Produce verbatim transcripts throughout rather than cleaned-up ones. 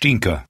Stinker.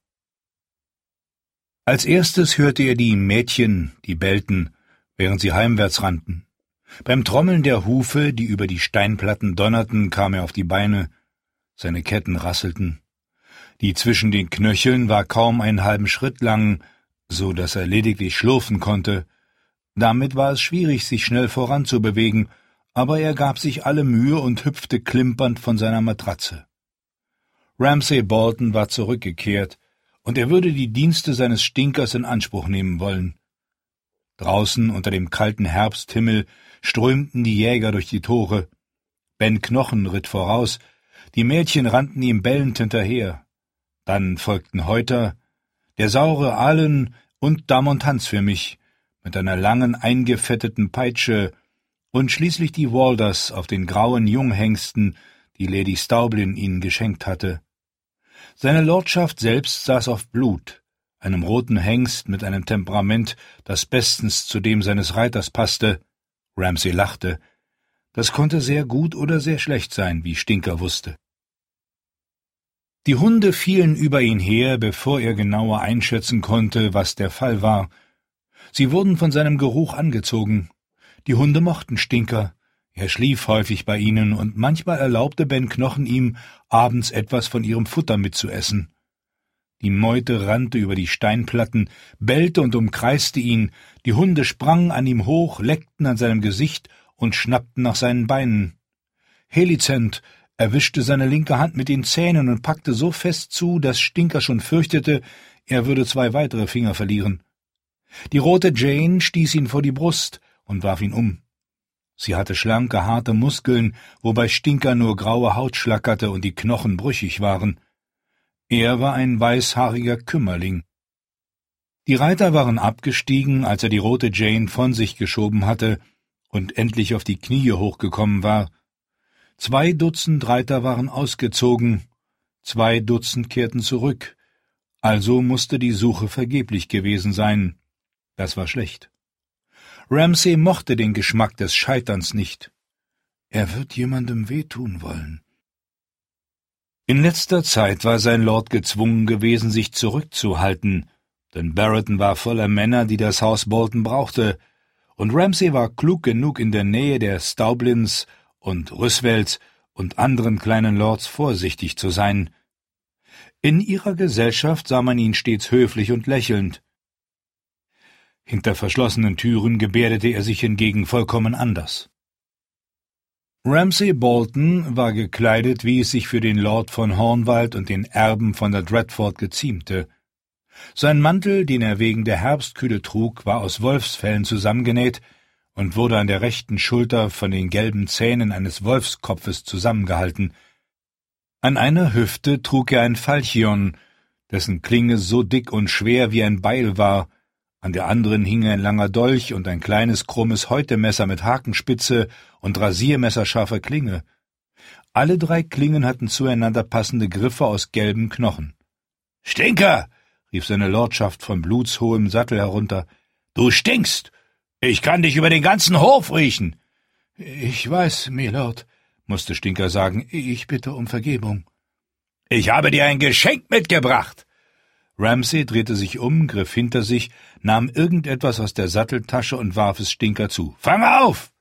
Als erstes hörte er die Mädchen, die bellten, während sie heimwärts rannten. Beim Trommeln der Hufe, die über die Steinplatten donnerten, kam er auf die Beine. Seine Ketten rasselten. Die zwischen den Knöcheln war kaum einen halben Schritt lang, so dass er lediglich schlurfen konnte. Damit war es schwierig, sich schnell voranzubewegen, aber er gab sich alle Mühe und hüpfte klimpernd von seiner Matratze. Ramsay Bolton war zurückgekehrt, und er würde die Dienste seines Stinkers in Anspruch nehmen wollen. Draußen unter dem kalten Herbsthimmel strömten die Jäger durch die Tore. Ben Knochen ritt voraus, die Mädchen rannten ihm bellend hinterher. Dann folgten Häuter, der saure Allen und Damon Tanz für mich, mit einer langen eingefetteten Peitsche, und schließlich die Walders auf den grauen Junghengsten, die Lady Staublin ihnen geschenkt hatte. Seine Lordschaft selbst saß auf Blut, einem roten Hengst mit einem Temperament, das bestens zu dem seines Reiters passte. Ramsay lachte. Das konnte sehr gut oder sehr schlecht sein, wie Stinker wusste. Die Hunde fielen über ihn her, bevor er genauer einschätzen konnte, was der Fall war. Sie wurden von seinem Geruch angezogen. Die Hunde mochten Stinker. Er schlief häufig bei ihnen, und manchmal erlaubte Ben Knochen ihm, abends etwas von ihrem Futter mitzuessen. Die Meute rannte über die Steinplatten, bellte und umkreiste ihn, die Hunde sprangen an ihm hoch, leckten an seinem Gesicht und schnappten nach seinen Beinen. Helizent erwischte seine linke Hand mit den Zähnen und packte so fest zu, dass Stinker schon fürchtete, er würde zwei weitere Finger verlieren. Die rote Jane stieß ihn vor die Brust und warf ihn um. Sie hatte schlanke, harte Muskeln, wobei Stinker nur graue Haut schlackerte und die Knochen brüchig waren. Er war ein weißhaariger Kümmerling. Die Reiter waren abgestiegen, als er die rote Jane von sich geschoben hatte und endlich auf die Knie hochgekommen war. Zwei Dutzend Reiter waren ausgezogen, zwei Dutzend kehrten zurück, also musste die Suche vergeblich gewesen sein. Das war schlecht. Ramsay mochte den Geschmack des Scheiterns nicht. Er wird jemandem wehtun wollen. In letzter Zeit war sein Lord gezwungen gewesen, sich zurückzuhalten, denn Barretton war voller Männer, die das Haus Bolton brauchte, und Ramsay war klug genug, in der Nähe der Staublins und Rüswells und anderen kleinen Lords vorsichtig zu sein. In ihrer Gesellschaft sah man ihn stets höflich und lächelnd. Hinter verschlossenen Türen gebärdete er sich hingegen vollkommen anders. Ramsay Bolton war gekleidet, wie es sich für den Lord von Hornwald und den Erben von der Dreadfort geziemte. Sein Mantel, den er wegen der Herbstkühle trug, war aus Wolfsfellen zusammengenäht und wurde an der rechten Schulter von den gelben Zähnen eines Wolfskopfes zusammengehalten. An einer Hüfte trug er ein Falchion, dessen Klinge so dick und schwer wie ein Beil war. An der anderen hing ein langer Dolch und ein kleines krummes Häutemesser mit Hakenspitze und rasiermesserscharfer Klinge. Alle drei Klingen hatten zueinander passende Griffe aus gelben Knochen. »Stinker!« rief seine Lordschaft von blutshohem Sattel herunter. »Du stinkst! Ich kann dich über den ganzen Hof riechen!« »Ich weiß, Milord«, musste Stinker sagen, »ich bitte um Vergebung.« »Ich habe dir ein Geschenk mitgebracht!« Ramsay drehte sich um, griff hinter sich, nahm irgendetwas aus der Satteltasche und warf es Stinker zu. »Fang auf!«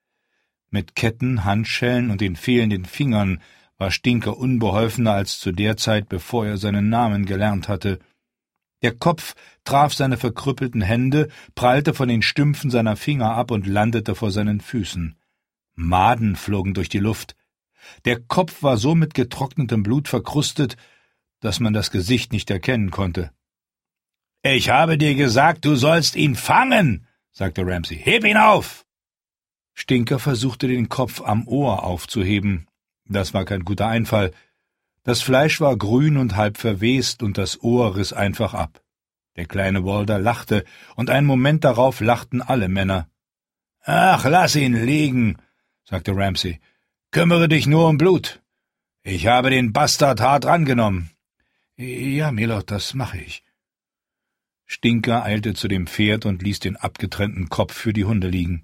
Mit Ketten, Handschellen und den fehlenden Fingern war Stinker unbeholfener als zu der Zeit, bevor er seinen Namen gelernt hatte. Der Kopf traf seine verkrüppelten Hände, prallte von den Stümpfen seiner Finger ab und landete vor seinen Füßen. Maden flogen durch die Luft. Der Kopf war so mit getrocknetem Blut verkrustet, dass man das Gesicht nicht erkennen konnte. »Ich habe dir gesagt, du sollst ihn fangen«, sagte Ramsay. »Heb ihn auf!« Stinker versuchte, den Kopf am Ohr aufzuheben. Das war kein guter Einfall. Das Fleisch war grün und halb verwest, und das Ohr riss einfach ab. Der kleine Walder lachte, und einen Moment darauf lachten alle Männer. »Ach, lass ihn liegen«, sagte Ramsay. »Kümmere dich nur um Blut. Ich habe den Bastard hart rangenommen.« »Ja, Milord, das mache ich.« Stinker eilte zu dem Pferd und ließ den abgetrennten Kopf für die Hunde liegen.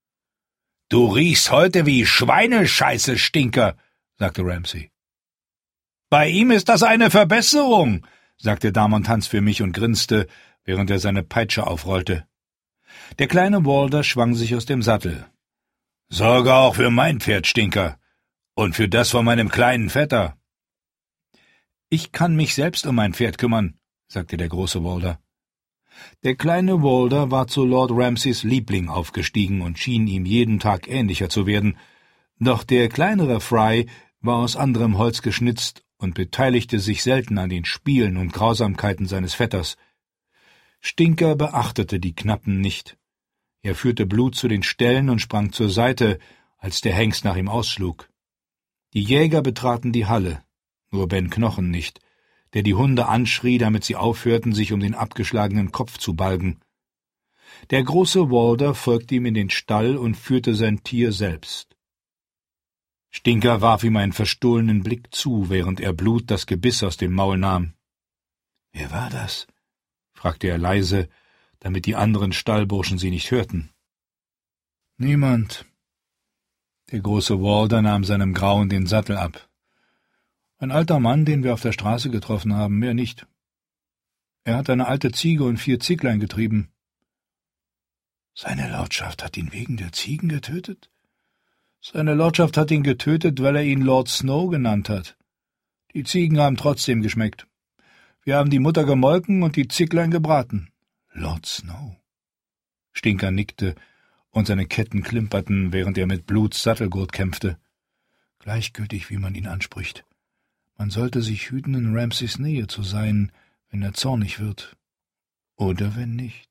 »Du riechst heute wie Schweinescheiße, Stinker«, sagte Ramsay. »Bei ihm ist das eine Verbesserung«, sagte Damontanz für mich und grinste, während er seine Peitsche aufrollte. Der kleine Walder schwang sich aus dem Sattel. »Sorge auch für mein Pferd, Stinker, und für das von meinem kleinen Vetter.« »Ich kann mich selbst um mein Pferd kümmern«, sagte der große Walder. Der kleine Walder war zu Lord Ramsays Liebling aufgestiegen und schien ihm jeden Tag ähnlicher zu werden, doch der kleinere Fry war aus anderem Holz geschnitzt und beteiligte sich selten an den Spielen und Grausamkeiten seines Vetters. Stinker beachtete die Knappen nicht. Er führte Blut zu den Ställen und sprang zur Seite, als der Hengst nach ihm ausschlug. Die Jäger betraten die Halle, nur Ben Knochen nicht, der die Hunde anschrie, damit sie aufhörten, sich um den abgeschlagenen Kopf zu balgen. Der große Walder folgte ihm in den Stall und führte sein Tier selbst. Stinker warf ihm einen verstohlenen Blick zu, während er Blut das Gebiss aus dem Maul nahm. »Wer war das?« fragte er leise, damit die anderen Stallburschen sie nicht hörten. »Niemand.« Der große Walder nahm seinem Grauen den Sattel ab. »Ein alter Mann, den wir auf der Straße getroffen haben, mehr nicht. Er hat eine alte Ziege und vier Zieglein getrieben.« »Seine Lordschaft hat ihn wegen der Ziegen getötet?« »Seine Lordschaft hat ihn getötet, weil er ihn Lord Snow genannt hat. Die Ziegen haben trotzdem geschmeckt. Wir haben die Mutter gemolken und die Zicklein gebraten.« »Lord Snow?« Stinker nickte, und seine Ketten klimperten, während er mit Bluts Sattelgurt kämpfte. »Gleichgültig, wie man ihn anspricht. Man sollte sich hüten, in Ramsays Nähe zu sein, wenn er zornig wird. Oder wenn nicht.«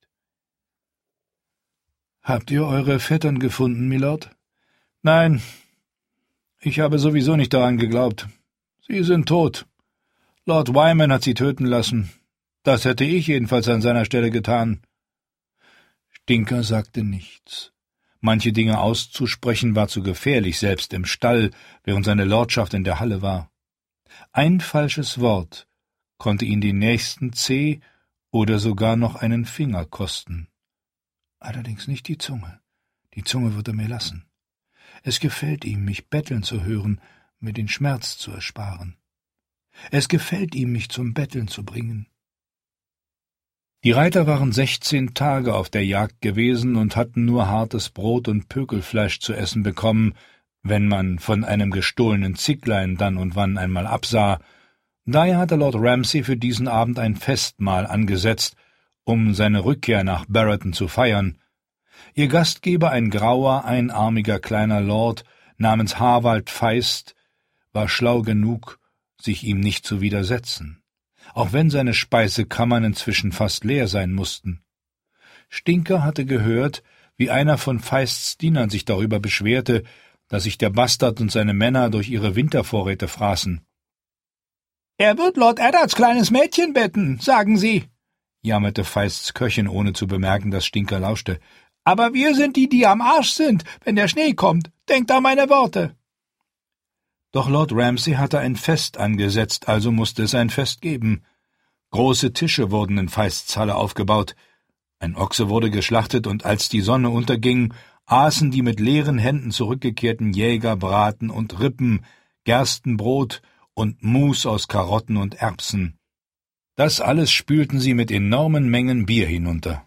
»Habt ihr eure Vettern gefunden, Milord?« »Nein, ich habe sowieso nicht daran geglaubt. Sie sind tot. Lord Wyman hat sie töten lassen. Das hätte ich jedenfalls an seiner Stelle getan.« Stinker sagte nichts. Manche Dinge auszusprechen war zu gefährlich, selbst im Stall, während seine Lordschaft in der Halle war. Ein falsches Wort konnte ihn den nächsten Zeh oder sogar noch einen Finger kosten. Allerdings nicht die Zunge. Die Zunge wird er mir lassen. Es gefällt ihm, mich betteln zu hören, mir den Schmerz zu ersparen. Es gefällt ihm, mich zum Betteln zu bringen. Die Reiter waren sechzehn Tage auf der Jagd gewesen und hatten nur hartes Brot und Pökelfleisch zu essen bekommen, wenn man von einem gestohlenen Zicklein dann und wann einmal absah. Daher hatte Lord Ramsay für diesen Abend ein Festmahl angesetzt, um seine Rückkehr nach Barretton zu feiern. Ihr Gastgeber, ein grauer, einarmiger kleiner Lord namens Harwald Feist, war schlau genug, sich ihm nicht zu widersetzen, auch wenn seine Speisekammern inzwischen fast leer sein mussten. Stinker hatte gehört, wie einer von Feists Dienern sich darüber beschwerte, dass sich der Bastard und seine Männer durch ihre Wintervorräte fraßen. »Er wird Lord Eddards kleines Mädchen betten, sagen sie«, jammerte Feists Köchin, ohne zu bemerken, dass Stinker lauschte. »Aber wir sind die, die am Arsch sind, wenn der Schnee kommt. Denkt an meine Worte.« Doch Lord Ramsay hatte ein Fest angesetzt, also musste es ein Fest geben. Große Tische wurden in Feists Halle aufgebaut. Ein Ochse wurde geschlachtet, und als die Sonne unterging, aßen die mit leeren Händen zurückgekehrten Jäger Braten und Rippen, Gerstenbrot und Mus aus Karotten und Erbsen. Das alles spülten sie mit enormen Mengen Bier hinunter.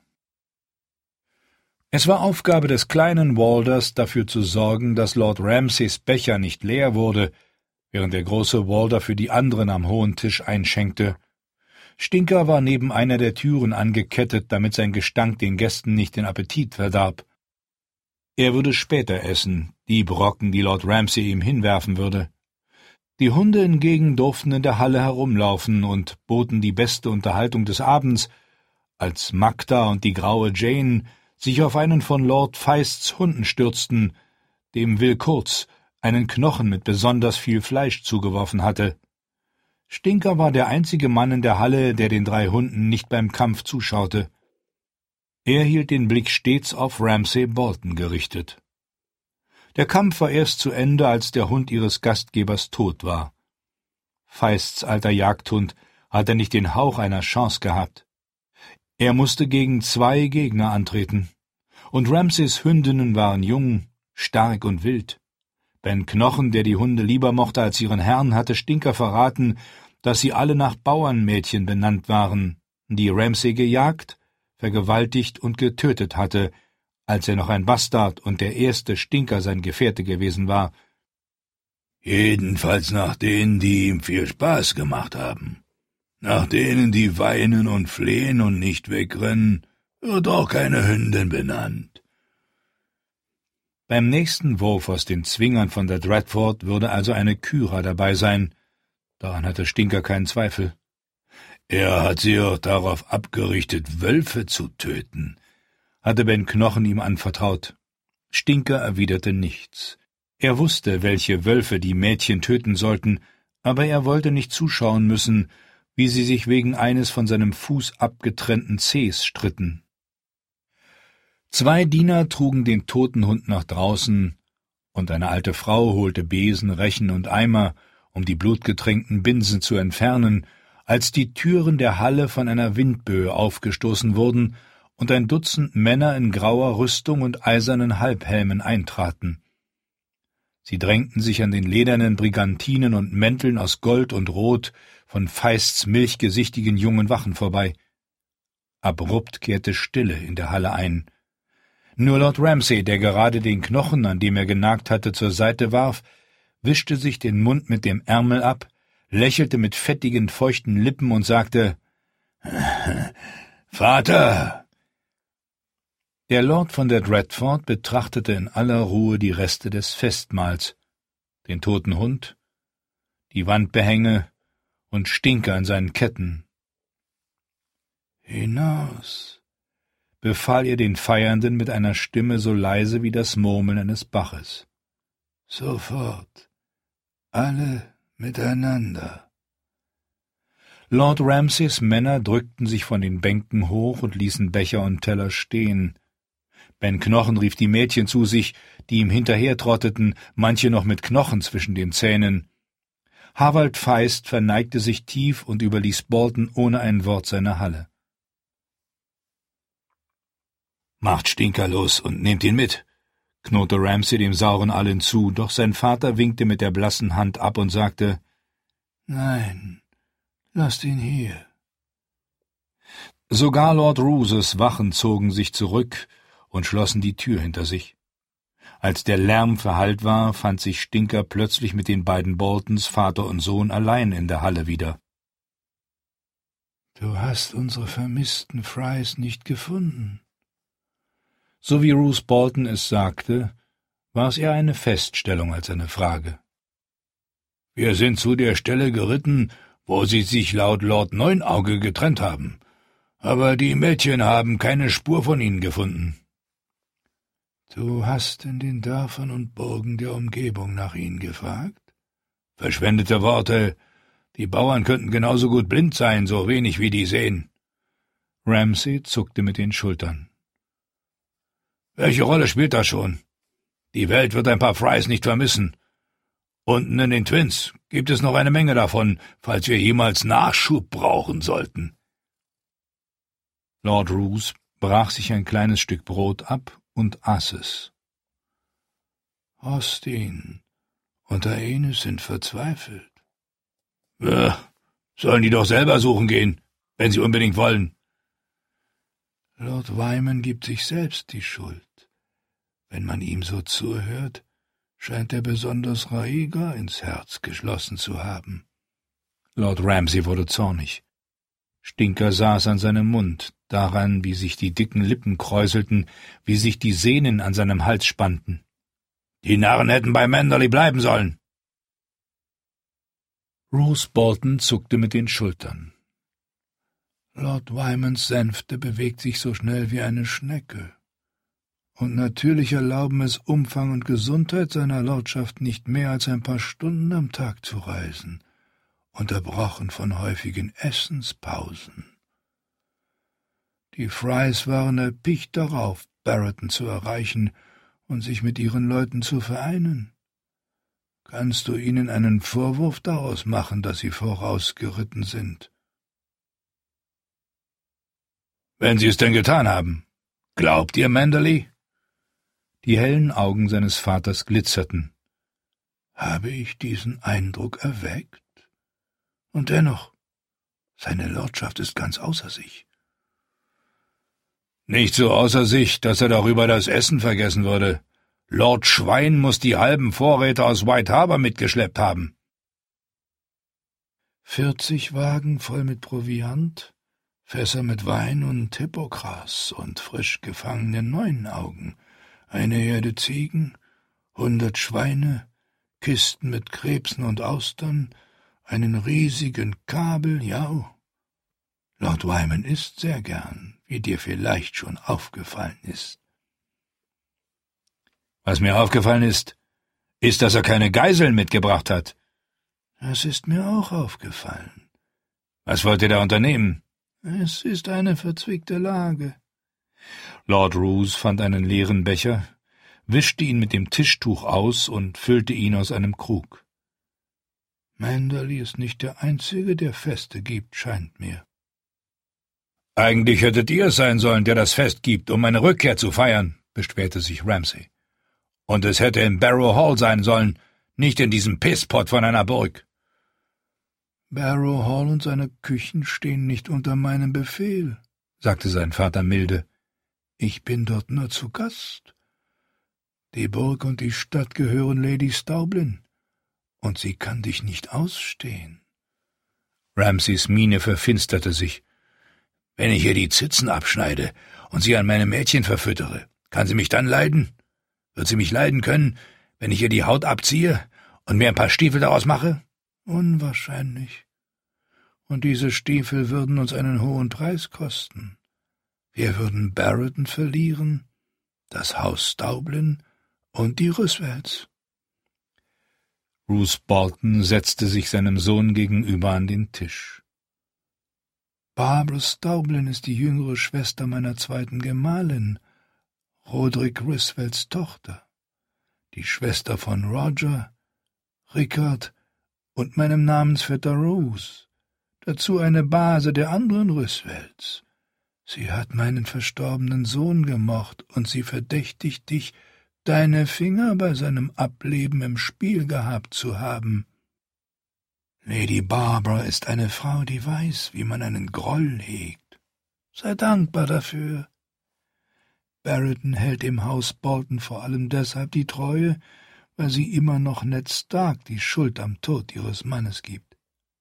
Es war Aufgabe des kleinen Walders, dafür zu sorgen, dass Lord Ramsays Becher nicht leer wurde, während der große Walder für die anderen am hohen Tisch einschenkte. Stinker war neben einer der Türen angekettet, damit sein Gestank den Gästen nicht den Appetit verdarb. Er würde später essen, die Brocken, die Lord Ramsay ihm hinwerfen würde. Die Hunde hingegen durften in der Halle herumlaufen und boten die beste Unterhaltung des Abends, als Magda und die graue Jane sich auf einen von Lord Feists Hunden stürzten, dem Will Kurz einen Knochen mit besonders viel Fleisch zugeworfen hatte. Stinker war der einzige Mann in der Halle, der den drei Hunden nicht beim Kampf zuschaute. Er hielt den Blick stets auf Ramsay Bolton gerichtet. Der Kampf war erst zu Ende, als der Hund ihres Gastgebers tot war. Feists alter Jagdhund hatte nicht den Hauch einer Chance gehabt. Er musste gegen zwei Gegner antreten, und Ramsays Hündinnen waren jung, stark und wild. Ben Knochen, der die Hunde lieber mochte als ihren Herrn, hatte Stinker verraten, dass sie alle nach Bauernmädchen benannt waren, die Ramsay gejagt, vergewaltigt und getötet hatte, als er noch ein Bastard und der erste Stinker sein Gefährte gewesen war. Jedenfalls nach denen, die ihm viel Spaß gemacht haben. Nach denen, die weinen und flehen und nicht wegrennen, wird auch keine Hündin benannt. Beim nächsten Wurf aus den Zwingern von der Dreadfort würde also eine Kyra dabei sein. Daran hatte Stinker keinen Zweifel. Er hat sie auch darauf abgerichtet, Wölfe zu töten, hatte Ben Knochen ihm anvertraut. Stinker erwiderte nichts. Er wusste, welche Wölfe die Mädchen töten sollten, aber er wollte nicht zuschauen müssen, wie sie sich wegen eines von seinem Fuß abgetrennten Zehs stritten. Zwei Diener trugen den toten Hund nach draußen, und eine alte Frau holte Besen, Rechen und Eimer, um die blutgetränkten Binsen zu entfernen, als die Türen der Halle von einer Windböe aufgestoßen wurden und ein Dutzend Männer in grauer Rüstung und eisernen Halbhelmen eintraten. Sie drängten sich an den ledernen Brigantinen und Mänteln aus Gold und Rot von Feists milchgesichtigen jungen Wachen vorbei. Abrupt kehrte Stille in der Halle ein. Nur Lord Ramsay, der gerade den Knochen, an dem er genagt hatte, zur Seite warf, wischte sich den Mund mit dem Ärmel ab, lächelte mit fettigen, feuchten Lippen und sagte, »Vater!« Der Lord von der Dreadfort betrachtete in aller Ruhe die Reste des Festmahls, den toten Hund, die Wandbehänge und Stinker an seinen Ketten. »Hinaus«, befahl er den Feiernden mit einer Stimme so leise wie das Murmeln eines Baches. »Sofort, alle miteinander.« Lord Ramsays Männer drückten sich von den Bänken hoch und ließen Becher und Teller stehen. Ben Knochen rief die Mädchen zu sich, die ihm hinterhertrotteten, manche noch mit Knochen zwischen den Zähnen. Hawald Feist verneigte sich tief und überließ Bolton ohne ein Wort seine Halle. »Macht Stinker los und nehmt ihn mit«, knurrte Ramsay dem sauren Allen zu, doch sein Vater winkte mit der blassen Hand ab und sagte, »Nein, lasst ihn hier.« Sogar Lord Rooses Wachen zogen sich zurück und schlossen die Tür hinter sich. Als der Lärm verhallt war, fand sich Stinker plötzlich mit den beiden Boltons, Vater und Sohn, allein in der Halle wieder. »Du hast unsere vermissten Frys nicht gefunden?« So wie Roose Bolton es sagte, war es eher eine Feststellung als eine Frage. »Wir sind zu der Stelle geritten, wo sie sich laut Lord Neunauge getrennt haben, aber die Mädchen haben keine Spur von ihnen gefunden.« »Du hast in den Dörfern und Burgen der Umgebung nach ihnen gefragt?« »Verschwendete Worte. Die Bauern könnten genauso gut blind sein, so wenig wie die sehen.« Ramsay zuckte mit den Schultern. »Welche Rolle spielt das schon? Die Welt wird ein paar Frys nicht vermissen. Unten in den Twins gibt es noch eine Menge davon, falls wir jemals Nachschub brauchen sollten.« Lord Roose brach sich ein kleines Stück Brot ab und aß es. »Austin und Aenys sind verzweifelt.« »Ja, sollen die doch selber suchen gehen, wenn sie unbedingt wollen.« »Lord Wyman gibt sich selbst die Schuld. Wenn man ihm so zuhört, scheint er besonders Rhaegar ins Herz geschlossen zu haben.« Lord Ramsay wurde zornig. Stinker saß an seinem Mund, daran, wie sich die dicken Lippen kräuselten, wie sich die Sehnen an seinem Hals spannten. »Die Narren hätten bei Manderley bleiben sollen.« Roose Bolton zuckte mit den Schultern. »Lord Wymans Sänfte bewegt sich so schnell wie eine Schnecke. Und natürlich erlauben es Umfang und Gesundheit seiner Lordschaft nicht mehr als ein paar Stunden am Tag zu reisen, unterbrochen von häufigen Essenspausen. Die Frys waren erpicht darauf, Barretton zu erreichen und sich mit ihren Leuten zu vereinen. Kannst du ihnen einen Vorwurf daraus machen, dass sie vorausgeritten sind?« »Wenn sie es denn getan haben. Glaubt ihr, Manderley?« Die hellen Augen seines Vaters glitzerten. »Habe ich diesen Eindruck erweckt? Und dennoch, seine Lordschaft ist ganz außer sich. Nicht so außer sich, dass er darüber das Essen vergessen würde. Lord Schwein muß die halben Vorräte aus White Harbor mitgeschleppt haben. Vierzig Wagen voll mit Proviant, Fässer mit Wein und Hippogras und frisch gefangenen Neunaugen, eine Herde Ziegen, hundert Schweine, Kisten mit Krebsen und Austern, einen riesigen Kabel, ja. Lord Wyman isst sehr gern, wie dir vielleicht schon aufgefallen ist. Was mir aufgefallen ist, ist, dass er keine Geiseln mitgebracht hat. Das ist mir auch aufgefallen. Was wollt ihr da unternehmen? Es ist eine verzwickte Lage. Lord Roos fand einen leeren Becher, wischte ihn mit dem Tischtuch aus und füllte ihn aus einem Krug. Manderley ist nicht der Einzige, der Feste gibt, scheint mir. Eigentlich hättet ihr es sein sollen, der das Fest gibt, um meine Rückkehr zu feiern, beschwerte sich Ramsay. Und es hätte in Barrow Hall sein sollen, nicht in diesem Pisspot von einer Burg. Barrow Hall und seine Küchen stehen nicht unter meinem Befehl, sagte sein Vater milde. Ich bin dort nur zu Gast. Die Burg und die Stadt gehören Lady Staublin, und sie kann dich nicht ausstehen. Ramsays Miene verfinsterte sich. Wenn ich ihr die Zitzen abschneide und sie an meine Mädchen verfüttere, kann sie mich dann leiden? Wird sie mich leiden können, wenn ich ihr die Haut abziehe und mir ein paar Stiefel daraus mache? Unwahrscheinlich. Und diese Stiefel würden uns einen hohen Preis kosten. Wir würden Barrington verlieren, das Haus Staublin und die Roosevels. Roose Bolton setzte sich seinem Sohn gegenüber an den Tisch. Barbara Staublin ist die jüngere Schwester meiner zweiten Gemahlin, Roderick Roosevelts Tochter, die Schwester von Roger, Rickard und meinem Namensvetter Rose, dazu eine Base der anderen Roosevelts. Sie hat meinen verstorbenen Sohn gemocht, und sie verdächtigt dich, deine Finger bei seinem Ableben im Spiel gehabt zu haben. Lady Barbara ist eine Frau, die weiß, wie man einen Groll hegt. Sei dankbar dafür. Barrington hält dem Haus Bolton vor allem deshalb die Treue, weil sie immer noch Ned Stark die Schuld am Tod ihres Mannes gibt.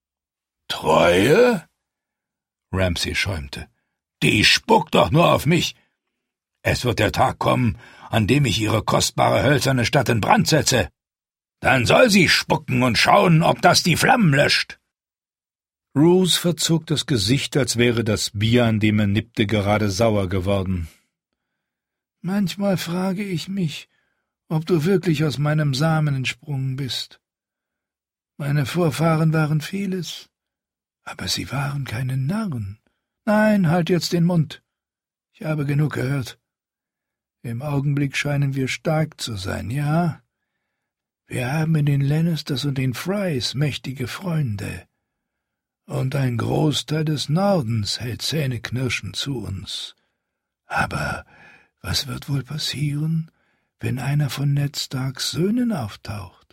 »Treue?« Ramsay schäumte. »Die spuckt doch nur auf mich. Es wird der Tag kommen, an dem ich ihre kostbare hölzerne Stadt in Brand setze. Dann soll sie spucken und schauen, ob das die Flammen löscht.« Roose verzog das Gesicht, als wäre das Bier, an dem er nippte, gerade sauer geworden. »Manchmal frage ich mich, ob du wirklich aus meinem Samen entsprungen bist. Meine Vorfahren waren vieles, aber sie waren keine Narren. Nein, halt jetzt den Mund. Ich habe genug gehört. Im Augenblick scheinen wir stark zu sein, ja? Wir haben in den Lannisters und den Frys mächtige Freunde, und ein Großteil des Nordens hält zähneknirschend zu uns. Aber was wird wohl passieren, wenn einer von Ned Starks Söhnen auftaucht?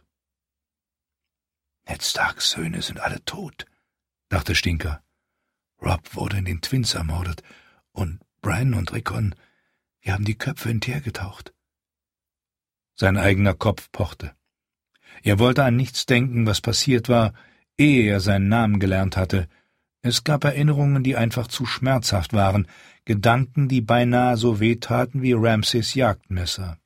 Ned Starks Söhne sind alle tot, dachte Stinker. Rob wurde in den Twins ermordet, und Bran und Rickon, wir haben die Köpfe in Teer getaucht. Sein eigener Kopf pochte. Er wollte an nichts denken, was passiert war, ehe er seinen Namen gelernt hatte. Es gab Erinnerungen, die einfach zu schmerzhaft waren, Gedanken, die beinahe so wehtaten wie Ramsays Jagdmesser.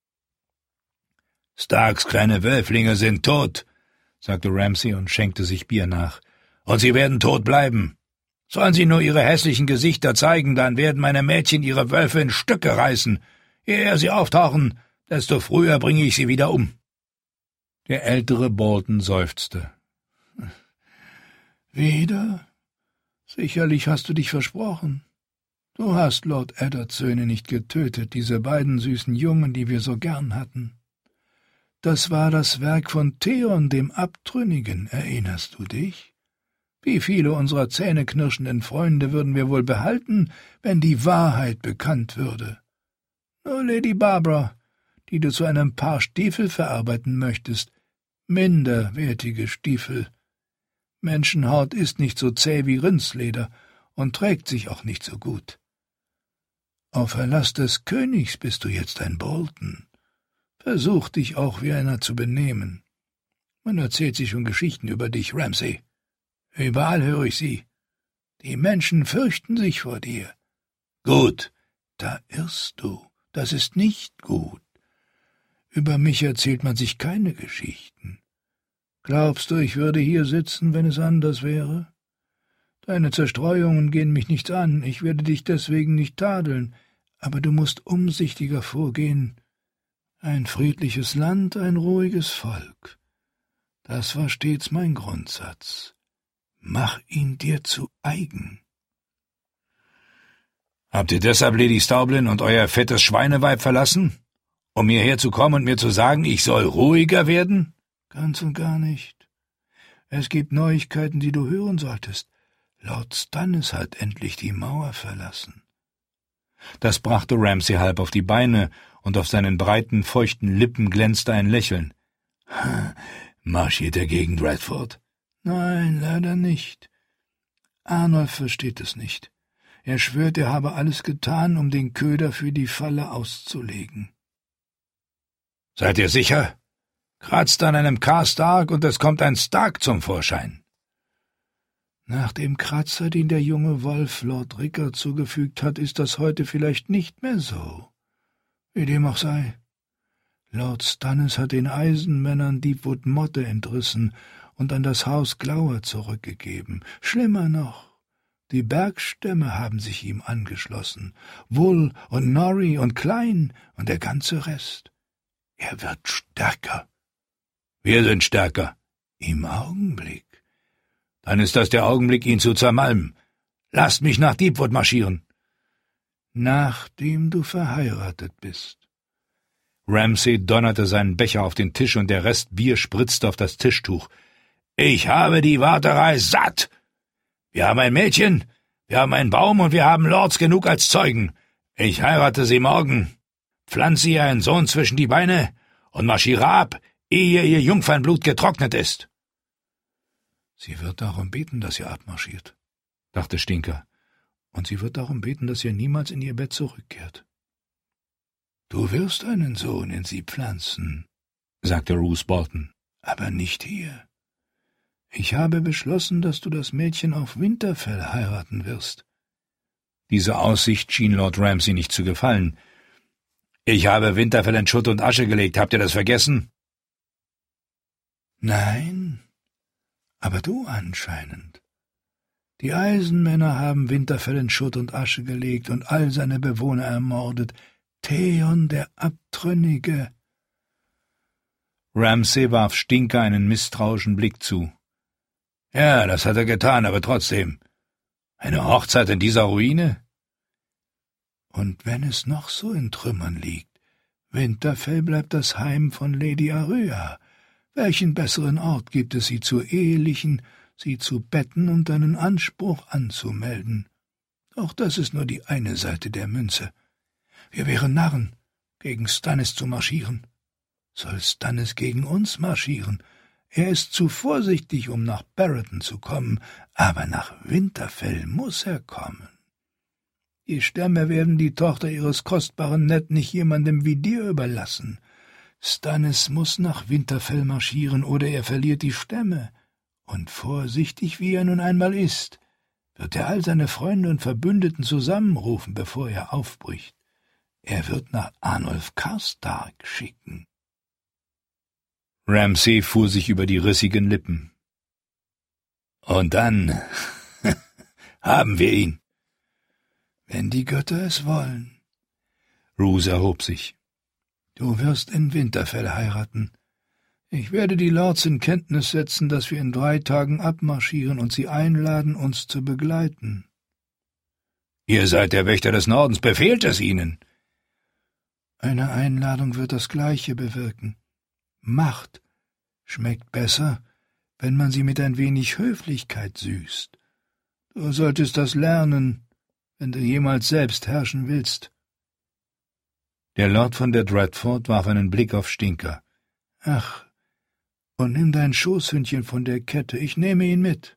»Starks kleine Wölflinge sind tot«, sagte Ramsay und schenkte sich Bier nach. »Und sie werden tot bleiben. Sollen sie nur ihre hässlichen Gesichter zeigen, dann werden meine Mädchen ihre Wölfe in Stücke reißen. Je eher sie auftauchen, desto früher bringe ich sie wieder um.« Der ältere Bolton seufzte. »Wieder? Sicherlich hast du dich versprochen. Du hast Lord Eddards Söhne nicht getötet, diese beiden süßen Jungen, die wir so gern hatten. Das war das Werk von Theon, dem Abtrünnigen, erinnerst du dich? Wie viele unserer zähneknirschenden Freunde würden wir wohl behalten, wenn die Wahrheit bekannt würde? Nur Lady Barbara, die du zu einem Paar Stiefel verarbeiten möchtest, minderwertige Stiefel. Menschenhaut ist nicht so zäh wie Rindsleder und trägt sich auch nicht so gut. Auf Erlass des Königs bist du jetzt ein Bolton. Versuch dich auch wie einer zu benehmen. Man erzählt sich schon Geschichten über dich, Ramsay. Überall höre ich sie. Die Menschen fürchten sich vor dir. Gut, da irrst du. Das ist nicht gut. Über mich erzählt man sich keine Geschichten. Glaubst du, ich würde hier sitzen, wenn es anders wäre? Deine Zerstreuungen gehen mich nichts an, ich werde dich deswegen nicht tadeln, aber du musst umsichtiger vorgehen. Ein friedliches Land, ein ruhiges Volk. Das war stets mein Grundsatz. Mach ihn dir zu eigen. Habt ihr deshalb Lady Staublin und euer fettes Schweineweib verlassen, um hierher zu kommen und mir zu sagen, ich soll ruhiger werden? Ganz und gar nicht. Es gibt Neuigkeiten, die du hören solltest. Lord Stannis hat endlich die Mauer verlassen. Das brachte Ramsay halb auf die Beine, und auf seinen breiten, feuchten Lippen glänzte ein Lächeln. Marschiert er gegen Redford? Nein, leider nicht. Arnulf versteht es nicht. Er schwört, er habe alles getan, um den Köder für die Falle auszulegen. Seid ihr sicher? Kratzt an einem Karstark und es kommt ein Stark zum Vorschein. Nach dem Kratzer, den der junge Wolf Lord Rickard zugefügt hat, ist das heute vielleicht nicht mehr so. Wie dem auch sei. Lord Stannis hat den Eisenmännern Deepwood Motte entrissen und an das Haus Glower zurückgegeben. Schlimmer noch, die Bergstämme haben sich ihm angeschlossen. Wool und Norrie und Klein und der ganze Rest. Er wird stärker. Wir sind stärker. Im Augenblick. Dann ist das der Augenblick, ihn zu zermalmen. Lasst mich nach Deepwood marschieren. Nachdem du verheiratet bist. Ramsay donnerte seinen Becher auf den Tisch und der Rest Bier spritzte auf das Tischtuch. Ich habe die Warterei satt. Wir haben ein Mädchen, wir haben einen Baum und wir haben Lords genug als Zeugen. Ich heirate sie morgen, pflanze ihr einen Sohn zwischen die Beine und marschiere ab, ehe ihr Jungfernblut getrocknet ist. Sie wird darum beten, dass ihr abmarschiert, dachte Stinker, und sie wird darum beten, dass ihr niemals in ihr Bett zurückkehrt. Du wirst einen Sohn in sie pflanzen, sagte Roose Bolton, aber nicht hier. Ich habe beschlossen, dass du das Mädchen auf Winterfell heiraten wirst. Diese Aussicht schien Lord Ramsay nicht zu gefallen. Ich habe Winterfell in Schutt und Asche gelegt, habt ihr das vergessen? Nein, aber du anscheinend. Die Eisenmänner haben Winterfell in Schutt und Asche gelegt und all seine Bewohner ermordet. Theon, der Abtrünnige. Ramsay warf Stinker einen misstrauischen Blick zu. Ja, das hat er getan, aber trotzdem. Eine Hochzeit in dieser Ruine? Und wenn es noch so in Trümmern liegt, Winterfell bleibt das Heim von Lady Arrya. Welchen besseren Ort gibt es, sie zu ehelichen, sie zu betten und einen Anspruch anzumelden? Doch das ist nur die eine Seite der Münze. Wir wären Narren, gegen Stannis zu marschieren. Soll Stannis gegen uns marschieren? Er ist zu vorsichtig, um nach Barretton zu kommen, aber nach Winterfell muss er kommen. Die Stämme werden die Tochter ihres kostbaren Ned nicht jemandem wie dir überlassen. Stannis muss nach Winterfell marschieren, oder er verliert die Stämme. Und vorsichtig, wie er nun einmal ist, wird er all seine Freunde und Verbündeten zusammenrufen, bevor er aufbricht. Er wird nach Arnulf Karstark schicken. Ramsay fuhr sich über die rissigen Lippen. Und dann haben wir ihn. Wenn die Götter es wollen. Roose erhob sich. Du wirst in Winterfell heiraten. Ich werde die Lords in Kenntnis setzen, dass wir in drei Tagen abmarschieren und sie einladen, uns zu begleiten. Ihr seid der Wächter des Nordens, befehlt es ihnen. Eine Einladung wird das Gleiche bewirken. Macht schmeckt besser, wenn man sie mit ein wenig Höflichkeit süßt. Du solltest das lernen, wenn du jemals selbst herrschen willst. Der Lord von der Dreadfort warf einen Blick auf Stinker. Ach, Und nimm dein Schoßhündchen von der Kette, ich nehme ihn mit.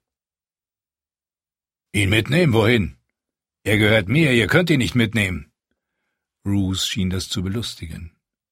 Ihn mitnehmen, wohin? Er gehört mir, ihr könnt ihn nicht mitnehmen. Roose schien das zu belustigen.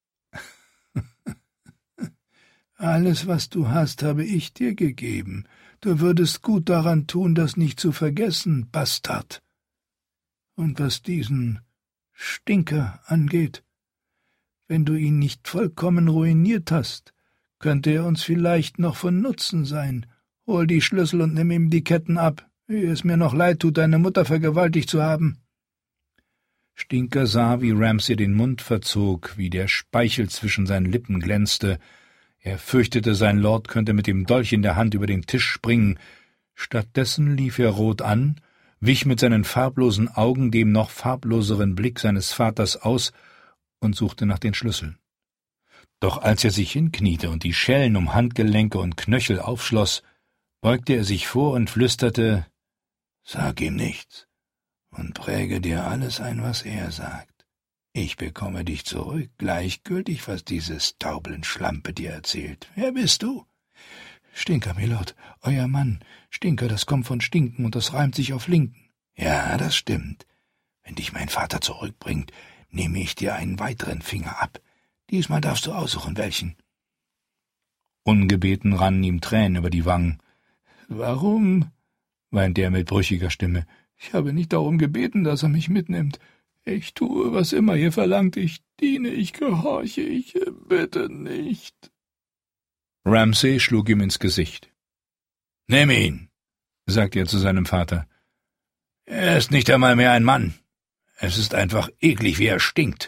Alles, was du hast, habe ich dir gegeben. Du würdest gut daran tun, das nicht zu vergessen, Bastard. Und was diesen Stinker angeht, wenn du ihn nicht vollkommen ruiniert hast, könnte er uns vielleicht noch von Nutzen sein. Hol die Schlüssel und nimm ihm die Ketten ab, ehe es mir noch leid tut, deine Mutter vergewaltigt zu haben. Stinker sah, wie Ramsay den Mund verzog, wie der Speichel zwischen seinen Lippen glänzte. Er fürchtete, sein Lord könnte mit dem Dolch in der Hand über den Tisch springen. Stattdessen lief er rot an, wich mit seinen farblosen Augen dem noch farbloseren Blick seines Vaters aus und suchte nach den Schlüsseln. Doch als er sich hinkniete und die Schellen um Handgelenke und Knöchel aufschloss, beugte er sich vor und flüsterte, »Sag ihm nichts und präge dir alles ein, was er sagt. Ich bekomme dich zurück, gleichgültig, was diese Staublen-Schlampe dir erzählt. Wer bist du?« »Stinker, Milord, euer Mann. Stinker, das kommt von Stinken und das reimt sich auf Linken.« »Ja, das stimmt. Wenn dich mein Vater zurückbringt, nehme ich dir einen weiteren Finger ab. Diesmal darfst du aussuchen, welchen.« Ungebeten rannen ihm Tränen über die Wangen. »Warum?« weinte er mit brüchiger Stimme. »Ich habe nicht darum gebeten, dass er mich mitnimmt. Ich tue, was immer ihr verlangt. Ich diene, ich gehorche, ich bitte nicht.« Ramsay schlug ihm ins Gesicht. »Nimm ihn«, sagte er zu seinem Vater. »Er ist nicht einmal mehr ein Mann. Es ist einfach eklig, wie er stinkt.«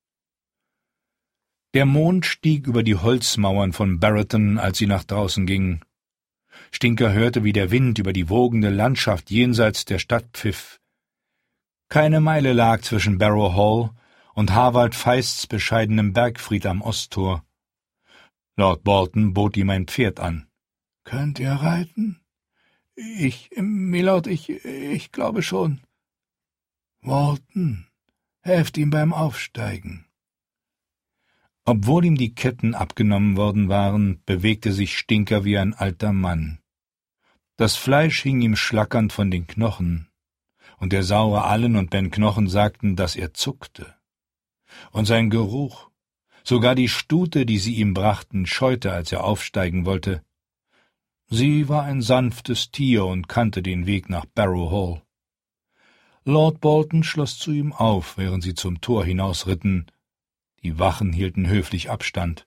Der Mond stieg über die Holzmauern von Barreton, als sie nach draußen gingen. Stinker hörte, wie der Wind über die wogende Landschaft jenseits der Stadt pfiff. Keine Meile lag zwischen Barrow Hall und Harwald Feists bescheidenem Bergfried am Osttor. Lord Bolton bot ihm ein Pferd an. »Könnt ihr reiten?« »Ich, Milord, ich, ich glaube schon.« »Walton, helft ihm beim Aufsteigen.« Obwohl ihm die Ketten abgenommen worden waren, bewegte sich Stinker wie ein alter Mann. Das Fleisch hing ihm schlackernd von den Knochen, und der saure Allen und Ben Knochen sagten, dass er zuckte. Und sein Geruch, sogar die Stute, die sie ihm brachten, scheute, als er aufsteigen wollte. Sie war ein sanftes Tier und kannte den Weg nach Barrow Hall. Lord Bolton schloss zu ihm auf, während sie zum Tor hinausritten. Die Wachen hielten höflich Abstand.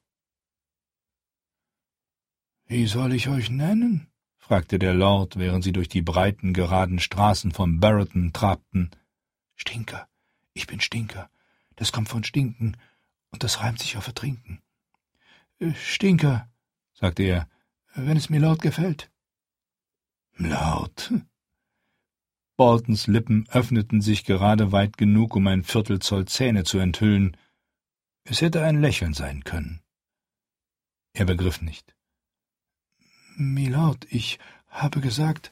»Wie soll ich euch nennen?« fragte der Lord, während sie durch die breiten, geraden Straßen von Barreton trabten. »Stinker, ich bin Stinker. Das kommt von Stinken, und das reimt sich auf Ertrinken.« »Stinker«, sagte er, »wenn es mir laut gefällt.« »Laut?« Boltons Lippen öffneten sich gerade weit genug, um ein Viertelzoll Zähne zu enthüllen. Es hätte ein Lächeln sein können. Er begriff nicht. »Milord, ich habe gesagt...«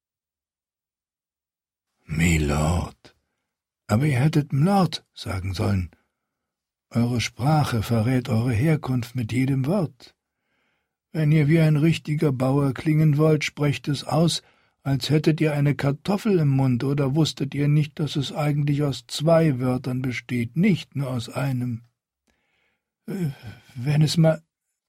»Milord, aber ihr hättet Mlord sagen sollen. Eure Sprache verrät eure Herkunft mit jedem Wort. Wenn ihr wie ein richtiger Bauer klingen wollt, sprecht es aus, als hättet ihr eine Kartoffel im Mund, oder wusstet ihr nicht, dass es eigentlich aus zwei Wörtern besteht, nicht nur aus einem. Wenn es mal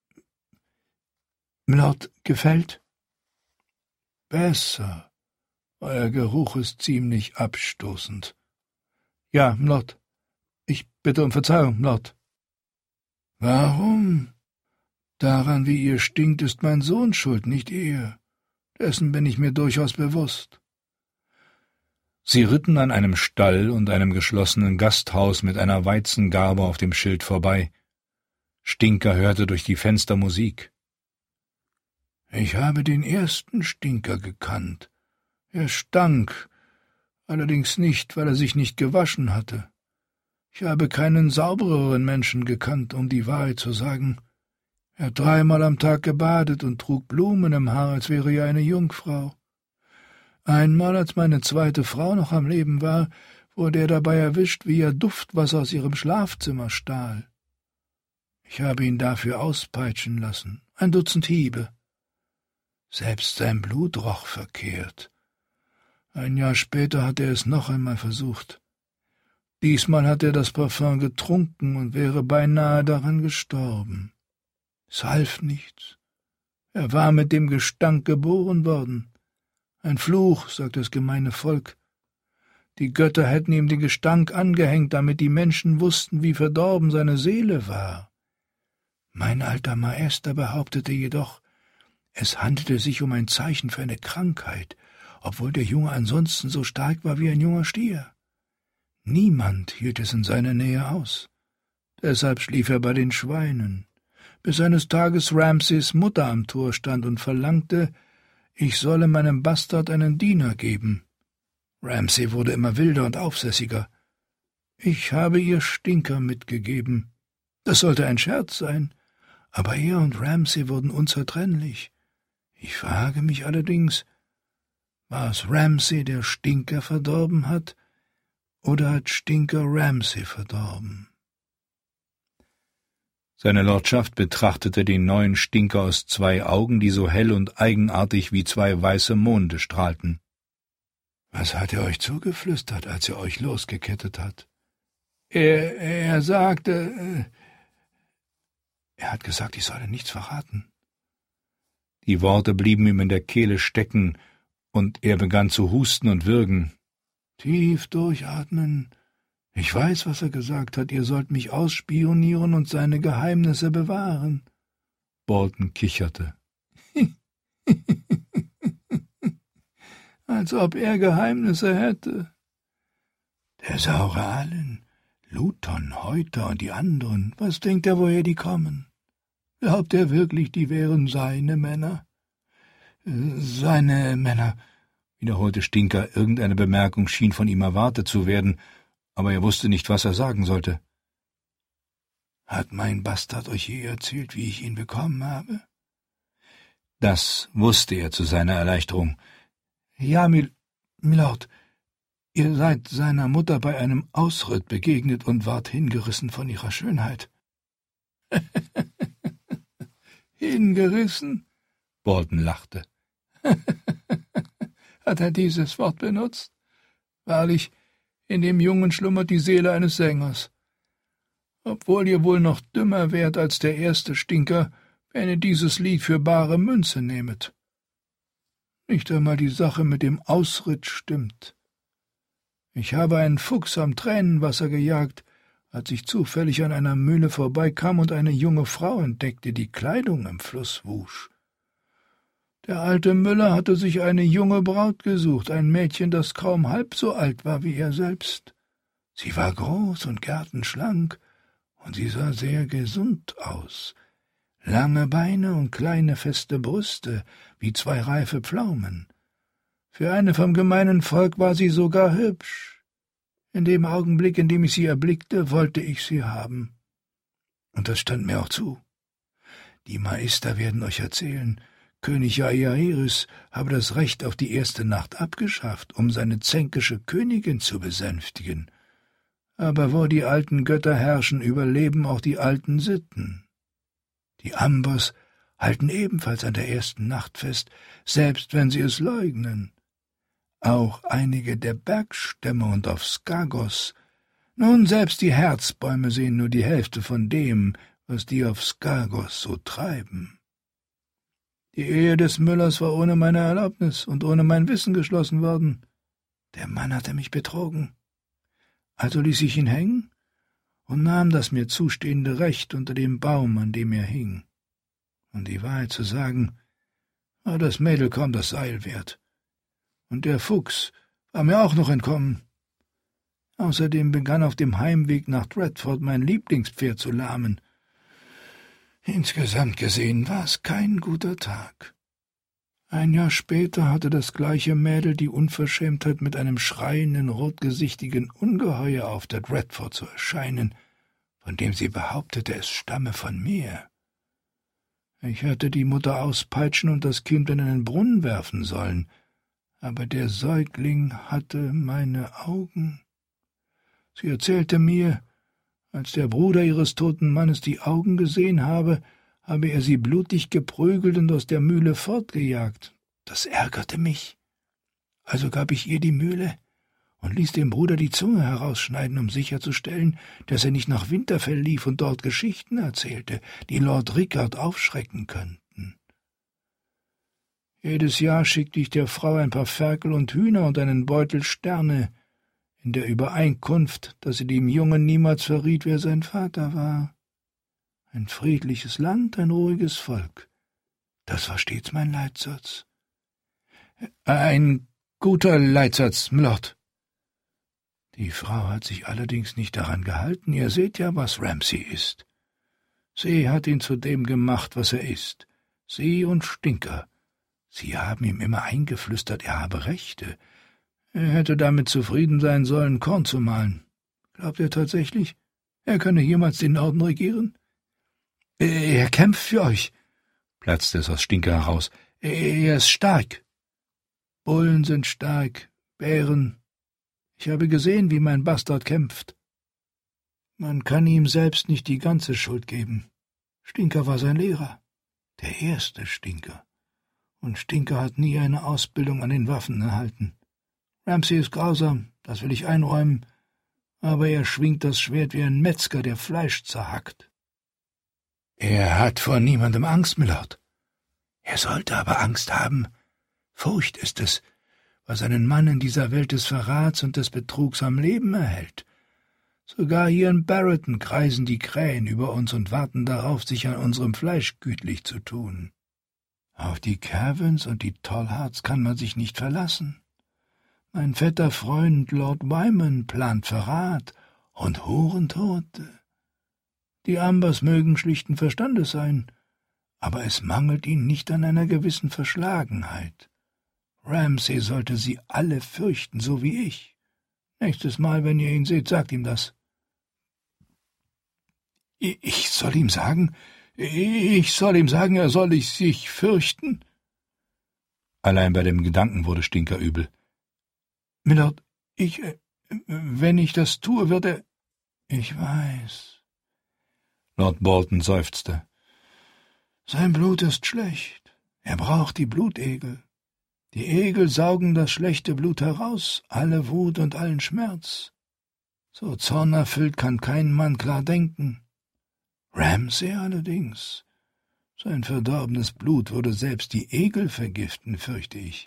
Mlord gefällt? Besser. Euer Geruch ist ziemlich abstoßend. Ja, Mlord. Ich bitte um Verzeihung, Mlord. Warum? Daran, wie ihr stinkt, ist mein Sohn schuld, nicht ihr. Dessen bin ich mir durchaus bewusst. Sie ritten an einem Stall und einem geschlossenen Gasthaus mit einer Weizengarbe auf dem Schild vorbei. Stinker hörte durch die Fenster Musik. Ich habe den ersten Stinker gekannt. Er stank, allerdings nicht, weil er sich nicht gewaschen hatte. Ich habe keinen saubereren Menschen gekannt, um die Wahrheit zu sagen. Er hat dreimal am Tag gebadet und trug Blumen im Haar, als wäre er eine Jungfrau. Einmal, als meine zweite Frau noch am Leben war, wurde er dabei erwischt, wie er Duftwasser aus ihrem Schlafzimmer stahl. Ich habe ihn dafür auspeitschen lassen, ein Dutzend Hiebe. Selbst sein Blut roch verkehrt. Ein Jahr später hatte er es noch einmal versucht. Diesmal hatte er das Parfüm getrunken und wäre beinahe daran gestorben. Es half nichts. Er war mit dem Gestank geboren worden. Ein Fluch, sagt das gemeine Volk. Die Götter hätten ihm den Gestank angehängt, damit die Menschen wussten, wie verdorben seine Seele war. Mein alter Meister behauptete jedoch, es handelte sich um ein Zeichen für eine Krankheit, obwohl der Junge ansonsten so stark war wie ein junger Stier. Niemand hielt es in seiner Nähe aus. Deshalb schlief er bei den Schweinen, bis eines Tages Ramses Mutter am Tor stand und verlangte, ich solle meinem Bastard einen Diener geben. Ramsay wurde immer wilder und aufsässiger. Ich habe ihr Stinker mitgegeben. Das sollte ein Scherz sein, aber er und Ramsay wurden unzertrennlich. Ich frage mich allerdings, war es Ramsay, der Stinker verdorben hat, oder hat Stinker Ramsay verdorben? Seine Lordschaft betrachtete den neuen Stinker aus zwei Augen, die so hell und eigenartig wie zwei weiße Monde strahlten. »Was hat er euch zugeflüstert, als er euch losgekettet hat?« »Er, er sagte... Äh, er hat gesagt, ich solle nichts verraten.« Die Worte blieben ihm in der Kehle stecken, und er begann zu husten und würgen. »Tief durchatmen. Ich weiß, was er gesagt hat. Ihr sollt mich ausspionieren und seine Geheimnisse bewahren.« Bolton kicherte. Als ob er Geheimnisse hätte. Der saure Allen, Luton, Heuter und die anderen, was denkt er, woher die kommen? Glaubt er wirklich, die wären seine Männer? Seine Männer, wiederholte Stinker. Irgendeine Bemerkung schien von ihm erwartet zu werden, aber er wusste nicht, was er sagen sollte. Hat mein Bastard euch je erzählt, wie ich ihn bekommen habe? Das wusste er zu seiner Erleichterung. Ja, Mil Milord, ihr seid seiner Mutter bei einem Ausritt begegnet und wart hingerissen von ihrer Schönheit. Hingerissen? Bolton lachte. Hat er dieses Wort benutzt? Wahrlich, in dem Jungen schlummert die Seele eines Sängers. Obwohl ihr wohl noch dümmer wärt als der erste Stinker, wenn ihr dieses Lied für bare Münze nehmet. Nicht einmal die Sache mit dem Ausritt stimmt. Ich habe einen Fuchs am Tränenwasser gejagt, als ich zufällig an einer Mühle vorbeikam und eine junge Frau entdeckte, die Kleidung im Fluss wusch. Der alte Müller hatte sich eine junge Braut gesucht, ein Mädchen, das kaum halb so alt war wie er selbst. Sie war groß und gärtenschlank, und sie sah sehr gesund aus. Lange Beine und kleine feste Brüste, wie zwei reife Pflaumen. Für eine vom gemeinen Volk war sie sogar hübsch. In dem Augenblick, in dem ich sie erblickte, wollte ich sie haben. Und das stand mir auch zu. Die Meister werden euch erzählen, König Jaehaerys habe das Recht auf die erste Nacht abgeschafft, um seine zänkische Königin zu besänftigen. Aber wo die alten Götter herrschen, überleben auch die alten Sitten. Die Ambers halten ebenfalls an der ersten Nacht fest, selbst wenn sie es leugnen. Auch einige der Bergstämme und auf Skagos. Nun, selbst die Herzbäume sehen nur die Hälfte von dem, was die auf Skagos so treiben. Die Ehe des Müllers war ohne meine Erlaubnis und ohne mein Wissen geschlossen worden. Der Mann hatte mich betrogen. Also ließ ich ihn hängen und nahm das mir zustehende Recht unter dem Baum, an dem er hing. Um die Wahrheit zu sagen, war das Mädel kaum das Seil wert. Und der Fuchs war mir auch noch entkommen. Außerdem begann auf dem Heimweg nach Dreadford mein Lieblingspferd zu lahmen. Insgesamt gesehen war es kein guter Tag. Ein Jahr später hatte das gleiche Mädel die Unverschämtheit, mit einem schreienden, rotgesichtigen Ungeheuer auf der Dreadford zu erscheinen, von dem sie behauptete, es stamme von mir. Ich hatte die Mutter auspeitschen und das Kind in einen Brunnen werfen sollen, aber der Säugling hatte meine Augen. Sie erzählte mir, als der Bruder ihres toten Mannes die Augen gesehen habe, habe er sie blutig geprügelt und aus der Mühle fortgejagt. Das ärgerte mich. Also gab ich ihr die Mühle und ließ dem Bruder die Zunge herausschneiden, um sicherzustellen, dass er nicht nach Winterfell lief und dort Geschichten erzählte, die Lord Rickard aufschrecken könnten. Jedes Jahr schickte ich der Frau ein paar Ferkel und Hühner und einen Beutel Sterne, in der Übereinkunft, dass sie dem Jungen niemals verriet, wer sein Vater war. Ein friedliches Land, ein ruhiges Volk. Das war stets mein Leitsatz. Ein guter Leitsatz, Mylord. Die Frau hat sich allerdings nicht daran gehalten. Ihr seht ja, was Ramsay ist. Sie hat ihn zu dem gemacht, was er ist. Sie und Stinker. Sie haben ihm immer eingeflüstert, er habe Rechte. Er hätte damit zufrieden sein sollen, Korn zu mahlen. Glaubt er tatsächlich, er könne jemals den Norden regieren? Er kämpft für euch, platzte es aus Stinker heraus. Er ist stark. Bullen sind stark, Bären. Ich habe gesehen, wie mein Bastard kämpft. Man kann ihm selbst nicht die ganze Schuld geben. Stinker war sein Lehrer, der erste Stinker. Und Stinker hat nie eine Ausbildung an den Waffen erhalten. Ramsay ist grausam, das will ich einräumen, aber er schwingt das Schwert wie ein Metzger, der Fleisch zerhackt. Er hat vor niemandem Angst, Mylord. Er sollte aber Angst haben. Furcht ist es, was einen Mann in dieser Welt des Verrats und des Betrugs am Leben erhält. Sogar hier in Barretton kreisen die Krähen über uns und warten darauf, sich an unserem Fleisch gütlich zu tun. Auf die Cavens und die Tallhards kann man sich nicht verlassen. Mein fetter Freund Lord Wyman plant Verrat und Hurentote. Die Ambers mögen schlichten Verstandes sein, aber es mangelt ihnen nicht an einer gewissen Verschlagenheit. Ramsay sollte sie alle fürchten, so wie ich. Nächstes Mal, wenn ihr ihn seht, sagt ihm das. Ich soll ihm sagen, ich soll ihm sagen, er soll ich sich fürchten? Allein bei dem Gedanken wurde Stinker übel. Mylord, ich, wenn ich das tue, wird er... Ich weiß. Lord Bolton seufzte. Sein Blut ist schlecht. Er braucht die Blutegel. Die Egel saugen das schlechte Blut heraus, alle Wut und allen Schmerz. So zornerfüllt kann kein Mann klar denken. Ramsay allerdings. Sein verdorbenes Blut würde selbst die Egel vergiften, fürchte ich.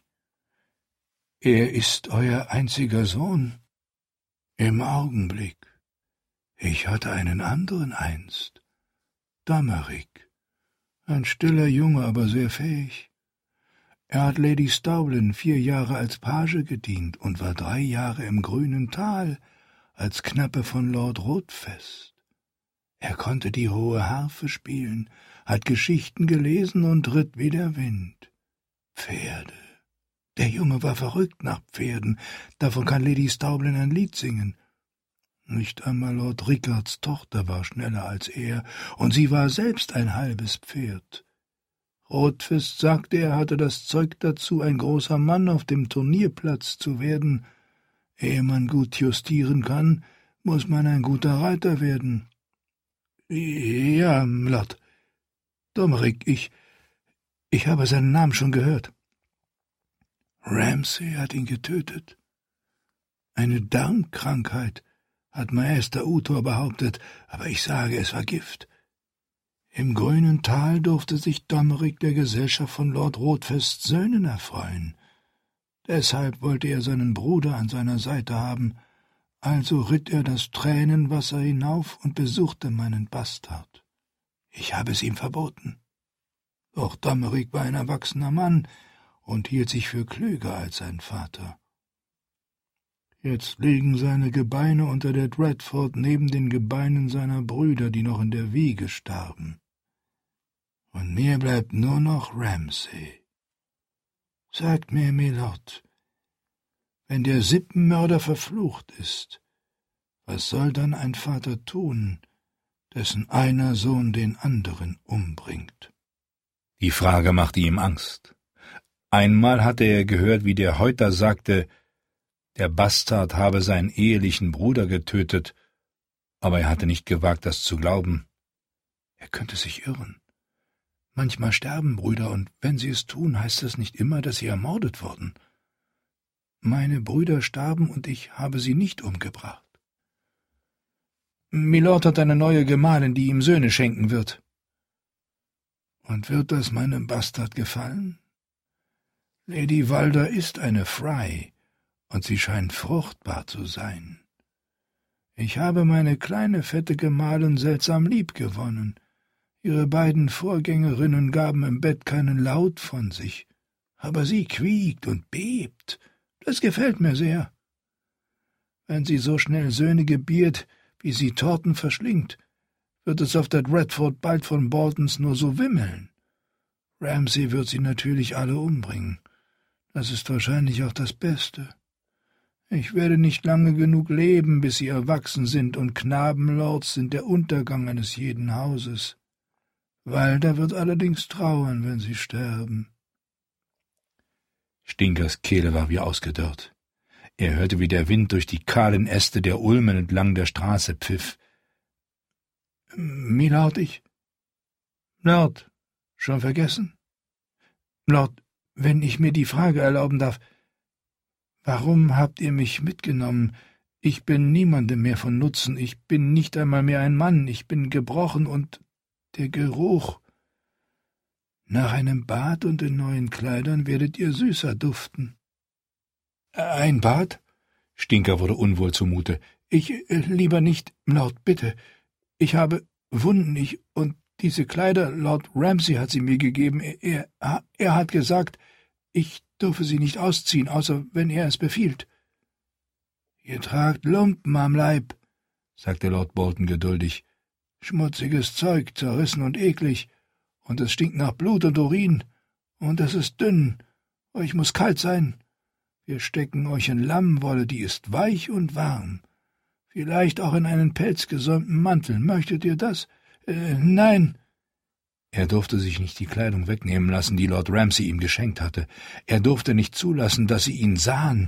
Er ist euer einziger Sohn? Im Augenblick. Ich hatte einen anderen einst. Domeric. Ein stiller Junge, aber sehr fähig. Er hat Lady Stowlin vier Jahre als Page gedient und war drei Jahre im grünen Tal als Knappe von Lord Rotfest. Er konnte die hohe Harfe spielen, hat Geschichten gelesen und ritt wie der Wind. Pferde. Der Junge war verrückt nach Pferden, davon kann Lady Stowlin ein Lied singen. Nicht einmal Lord Rickards Tochter war schneller als er, und sie war selbst ein halbes Pferd. Rotfest sagte, er hatte das Zeug dazu, ein großer Mann auf dem Turnierplatz zu werden. Ehe man gut justieren kann, muss man ein guter Reiter werden. Ja, Mylord. Domeric, ich, ich habe seinen Namen schon gehört. Ramsay hat ihn getötet. Eine Darmkrankheit, hat Maester Uthor behauptet, aber ich sage, es war Gift. Im grünen Tal durfte sich Domeric der Gesellschaft von Lord Rotfests Söhnen erfreuen. Deshalb wollte er seinen Bruder an seiner Seite haben, also ritt er das Tränenwasser hinauf und besuchte meinen Bastard. Ich habe es ihm verboten. Doch Domeric war ein erwachsener Mann und hielt sich für klüger als sein Vater. Jetzt liegen seine Gebeine unter der Dreadford neben den Gebeinen seiner Brüder, die noch in der Wiege starben. Und mir bleibt nur noch Ramsay. Sagt mir, Mylord, wenn der Sippenmörder verflucht ist, was soll dann ein Vater tun, dessen einer Sohn den anderen umbringt? Die Frage machte ihm Angst. Einmal hatte er gehört, wie der Häuter sagte, der Bastard habe seinen ehelichen Bruder getötet, aber er hatte nicht gewagt, das zu glauben. Er könnte sich irren. Manchmal sterben Brüder, und wenn sie es tun, heißt das nicht immer, dass sie ermordet wurden. Meine Brüder starben, und ich habe sie nicht umgebracht. Milord hat eine neue Gemahlin, die ihm Söhne schenken wird. Und wird das meinem Bastard gefallen? Lady Walder ist eine Fry, und sie scheint fruchtbar zu sein. Ich habe meine kleine, fette Gemahlin seltsam lieb gewonnen. Ihre beiden Vorgängerinnen gaben im Bett keinen Laut von sich, aber sie quiekt und bebt. Das gefällt mir sehr. Wenn sie so schnell Söhne gebiert, wie sie Torten verschlingt, wird es auf der Dreadfort bald von Boltons nur so wimmeln. Ramsay wird sie natürlich alle umbringen. Das ist wahrscheinlich auch das Beste. Ich werde nicht lange genug leben, bis sie erwachsen sind, und Knabenlords sind der Untergang eines jeden Hauses. Walder wird allerdings trauern, wenn sie sterben. Stinkers Kehle war wie ausgedörrt. Er hörte, wie der Wind durch die kahlen Äste der Ulmen entlang der Straße pfiff. »Milord, ich...« »Lord, schon vergessen?« »Lord, wenn ich mir die Frage erlauben darf, warum habt ihr mich mitgenommen? Ich bin niemandem mehr von Nutzen, ich bin nicht einmal mehr ein Mann, ich bin gebrochen, und der Geruch... Nach einem Bad und in neuen Kleidern werdet ihr süßer duften.« »Ein Bad?« Stinker wurde unwohl zumute. »Ich, äh, lieber nicht, Lord, bitte. Ich habe Wunden, ich, und diese Kleider, Lord Ramsay hat sie mir gegeben. Er, er, er hat gesagt, ich dürfe sie nicht ausziehen, außer wenn er es befiehlt.« »Ihr tragt Lumpen am Leib«, sagte Lord Bolton geduldig. »Schmutziges Zeug, zerrissen und eklig, und es stinkt nach Blut und Urin, und es ist dünn, euch muß kalt sein. Wir stecken euch in Lammwolle, die ist weich und warm. Vielleicht auch in einen pelzgesäumten Mantel. Möchtet ihr das? Äh, nein!« Er durfte sich nicht die Kleidung wegnehmen lassen, die Lord Ramsay ihm geschenkt hatte. Er durfte nicht zulassen, dass sie ihn sahen.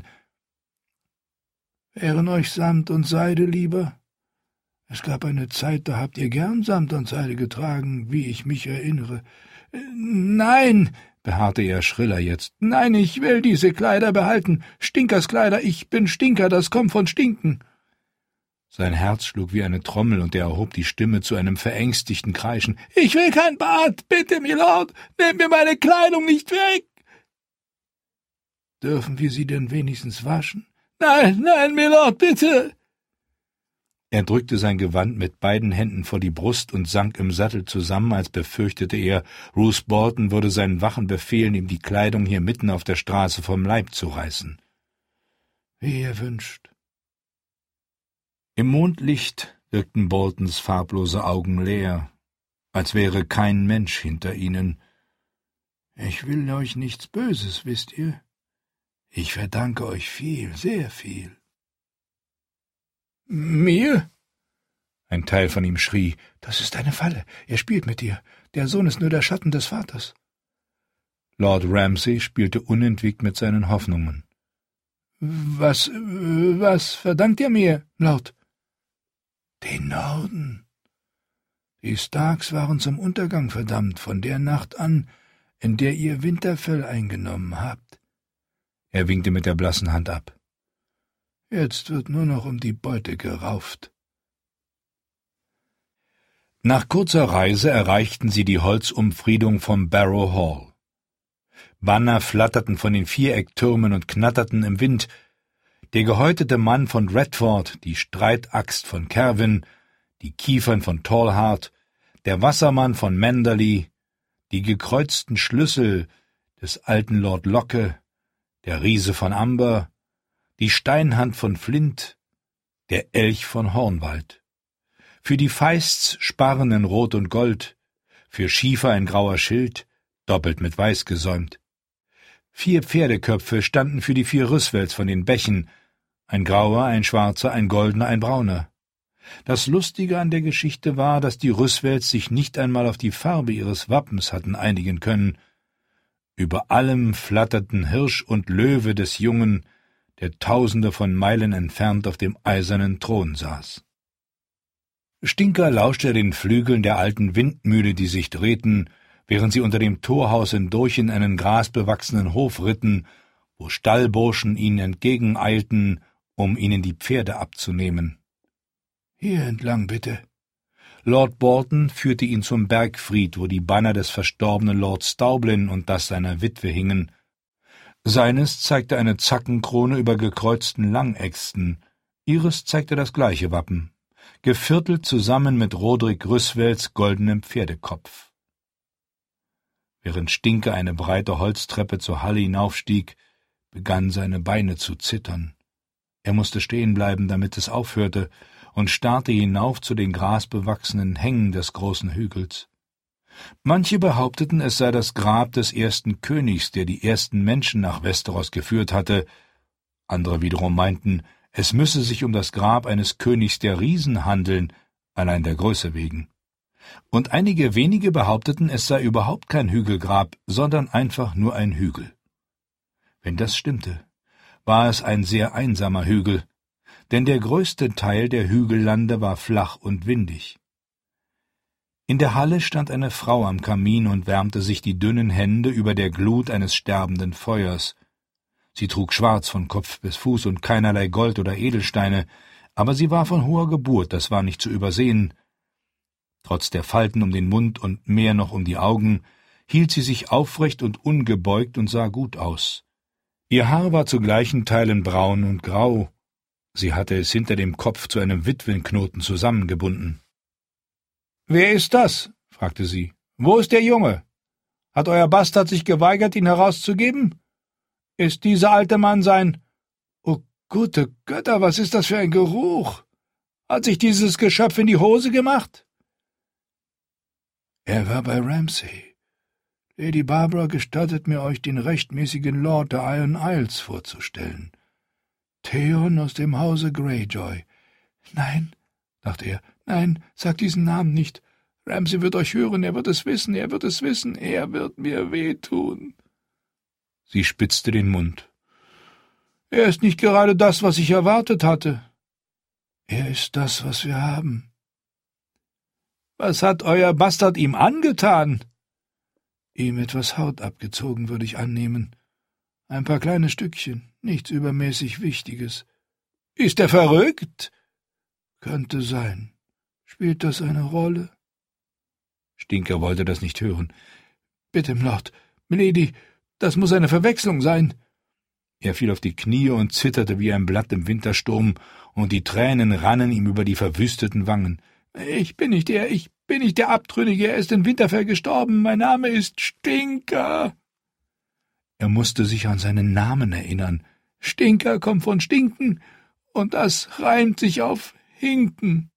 »Wären euch Samt und Seide lieber? Es gab eine Zeit, da habt ihr gern Samt und Seide getragen, wie ich mich erinnere.« Äh, »Nein!« beharrte er schriller jetzt. »Nein, ich will diese Kleider behalten. Stinkers Kleider, ich bin Stinker, das kommt von Stinken.« Sein Herz schlug wie eine Trommel, und er erhob die Stimme zu einem verängstigten Kreischen. »Ich will kein Bad! Bitte, Milord! Nehmt mir meine Kleidung nicht weg!« »Dürfen wir sie denn wenigstens waschen?« »Nein, nein, Milord, bitte!« Er drückte sein Gewand mit beiden Händen vor die Brust und sank im Sattel zusammen, als befürchtete er, Roose Bolton würde seinen Wachen befehlen, ihm die Kleidung hier mitten auf der Straße vom Leib zu reißen. »Wie ihr wünscht.« Im Mondlicht wirkten Boltons farblose Augen leer, als wäre kein Mensch hinter ihnen. »Ich will euch nichts Böses, wisst ihr? Ich verdanke euch viel, sehr viel.« »Mir?« Ein Teil von ihm schrie, »Das ist eine Falle, er spielt mit dir, der Sohn ist nur der Schatten des Vaters.« Lord Ramsay spielte unentwegt mit seinen Hoffnungen. »Was, was verdankt ihr mir, Lord?« »Den Norden. Die Starks waren zum Untergang verdammt, von der Nacht an, in der ihr Winterfell eingenommen habt.« Er winkte mit der blassen Hand ab. »Jetzt wird nur noch um die Beute gerauft.« Nach kurzer Reise erreichten sie die Holzumfriedung vom Barrow Hall. Banner flatterten von den Vierecktürmen und knatterten im Wind. Der gehäutete Mann von Dreadfort, die Streitaxt von Kerwin, die Kiefern von Tallhart, der Wassermann von Manderley, die gekreuzten Schlüssel des alten Lord Locke, der Riese von Amber, die Steinhand von Flint, der Elch von Hornwald. Für die Feists Sparren in Rot und Gold, für Schiefer ein grauer Schild, doppelt mit Weiß gesäumt. Vier Pferdeköpfe standen für die vier Rüsswels von den Bächen, ein grauer, ein schwarzer, ein goldener, ein brauner. Das Lustige an der Geschichte war, dass die Rüsswels sich nicht einmal auf die Farbe ihres Wappens hatten einigen können. Über allem flatterten Hirsch und Löwe des Jungen, der tausende von Meilen entfernt auf dem eisernen Thron saß. Stinker lauschte den Flügeln der alten Windmühle, die sich drehten, während sie unter dem Torhaus hindurch in einen grasbewachsenen Hof ritten, wo Stallburschen ihnen entgegeneilten, um ihnen die Pferde abzunehmen. »Hier entlang, bitte.« Lord Bolton führte ihn zum Bergfried, wo die Banner des verstorbenen Lord Staublin und das seiner Witwe hingen. Seines zeigte eine Zackenkrone über gekreuzten Langäxten, ihres zeigte das gleiche Wappen, geviertelt zusammen mit Roderick Rüsswells goldenem Pferdekopf. Während Stinker eine breite Holztreppe zur Halle hinaufstieg, begannen seine Beine zu zittern. Er musste stehen bleiben, damit es aufhörte, und starrte hinauf zu den grasbewachsenen Hängen des großen Hügels. Manche behaupteten, es sei das Grab des ersten Königs, der die ersten Menschen nach Westeros geführt hatte, andere wiederum meinten, es müsse sich um das Grab eines Königs der Riesen handeln, allein der Größe wegen. Und einige wenige behaupteten, es sei überhaupt kein Hügelgrab, sondern einfach nur ein Hügel. Wenn das stimmte, war es ein sehr einsamer Hügel, denn der größte Teil der Hügellande war flach und windig. In der Halle stand eine Frau am Kamin und wärmte sich die dünnen Hände über der Glut eines sterbenden Feuers. Sie trug schwarz von Kopf bis Fuß und keinerlei Gold oder Edelsteine, aber sie war von hoher Geburt, das war nicht zu übersehen. Trotz der Falten um den Mund und mehr noch um die Augen, hielt sie sich aufrecht und ungebeugt und sah gut aus. Ihr Haar war zu gleichen Teilen braun und grau. Sie hatte es hinter dem Kopf zu einem Witwenknoten zusammengebunden. »Wer ist das?« fragte sie. »Wo ist der Junge? Hat euer Bastard sich geweigert, ihn herauszugeben? Ist dieser alte Mann sein... Oh, gute Götter, was ist das für ein Geruch? Hat sich dieses Geschöpf in die Hose gemacht?« »Er war bei Ramsay. Lady Barbara gestattet mir, euch den rechtmäßigen Lord der Iron Isles vorzustellen. Theon aus dem Hause Greyjoy.« »Nein«, dachte er, »nein, sagt diesen Namen nicht. Ramsay wird euch hören, er wird es wissen, er wird es wissen, er wird mir wehtun.« Sie spitzte den Mund. »Er ist nicht gerade das, was ich erwartet hatte.« »Er ist das, was wir haben.« »Was hat euer Bastard ihm angetan?« »Ihm etwas Haut abgezogen, würde ich annehmen. Ein paar kleine Stückchen, nichts übermäßig Wichtiges.« »Ist er verrückt?« »Könnte sein. Spielt das eine Rolle?« Stinker wollte das nicht hören. »Bitte, Lord, Milady, das muss eine Verwechslung sein.« Er fiel auf die Knie und zitterte wie ein Blatt im Wintersturm, und die Tränen rannen ihm über die verwüsteten Wangen. »Ich bin nicht er, ich bin nicht der Abtrünnige, er ist in Winterfell gestorben, mein Name ist Stinker.« Er musste sich an seinen Namen erinnern. »Stinker kommt von Stinken, und das reimt sich auf Hinken.«